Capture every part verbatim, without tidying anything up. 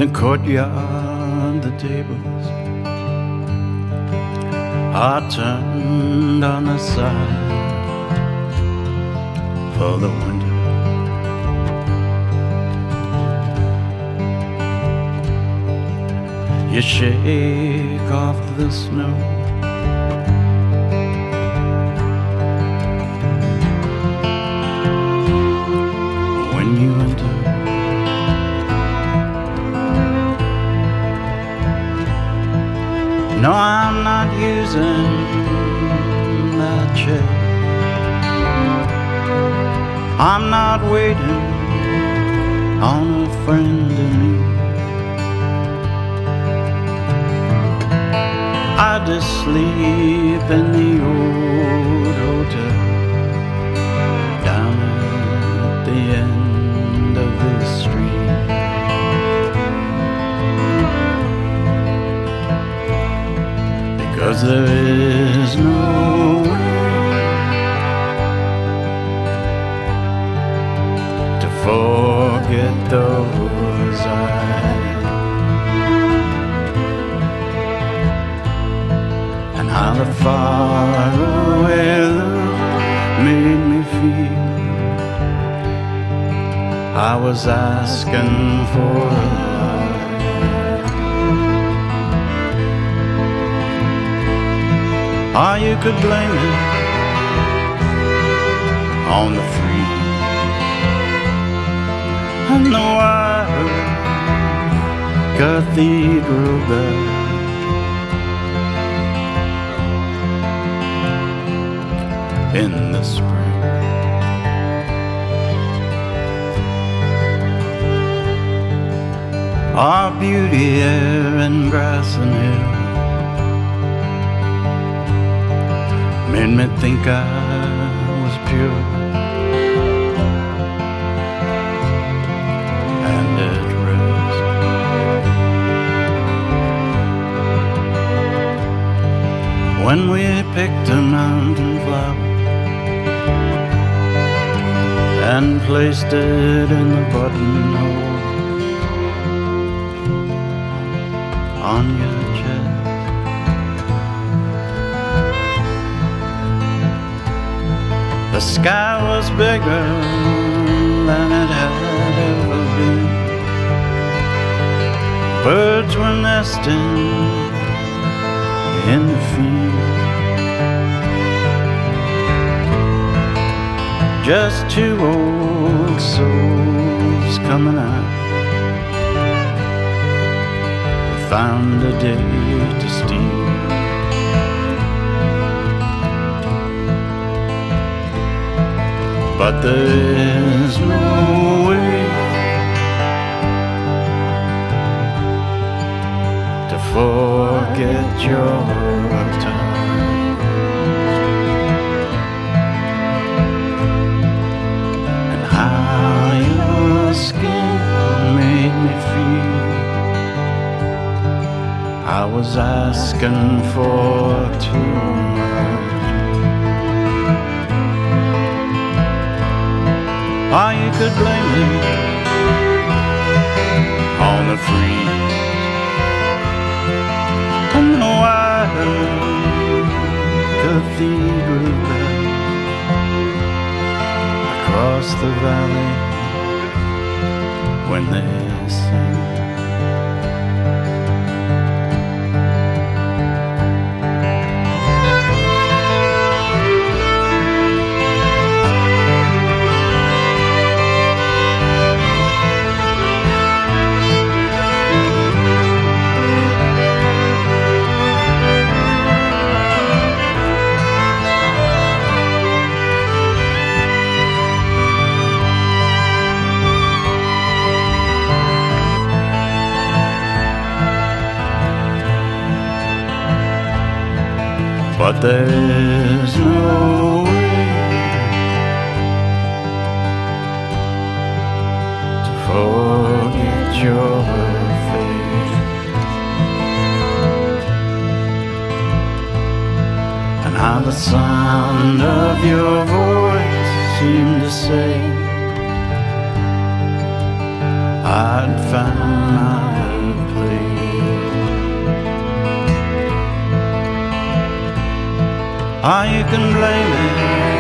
the courtyard, the tables are turned on the side for the winter. You shake off the snow, when you enter. No, I'm not using that chair. I'm not waiting on a friend in me. I just sleep in the old hotel down at the end of the street. Because there is no way to forget those eyes, and how the faraway look made me feel. I was asking for a life. Or you could blame it on the free and the wild cathedral bell in the spring. Our beauty, air and grass and hill made me think I was pure and at rest. When we picked a mountain flower and placed it in the buttonhole on your chest, the sky was bigger than it had ever been. Birds were nesting in the field. Just two old souls coming out, we found a day to steal. But there is no way to forget your time and how your skin made me feel. I was asking for too much. Or you could blame it on the free and the wild cathedral bell across the valley when they sing. But there's no way to forget your face and how the sound of your voice seemed to say I'd found my or you can blame it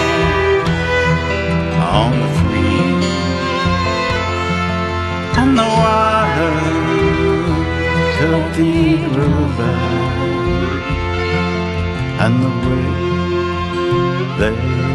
on the free and the water cathedral bell and the way they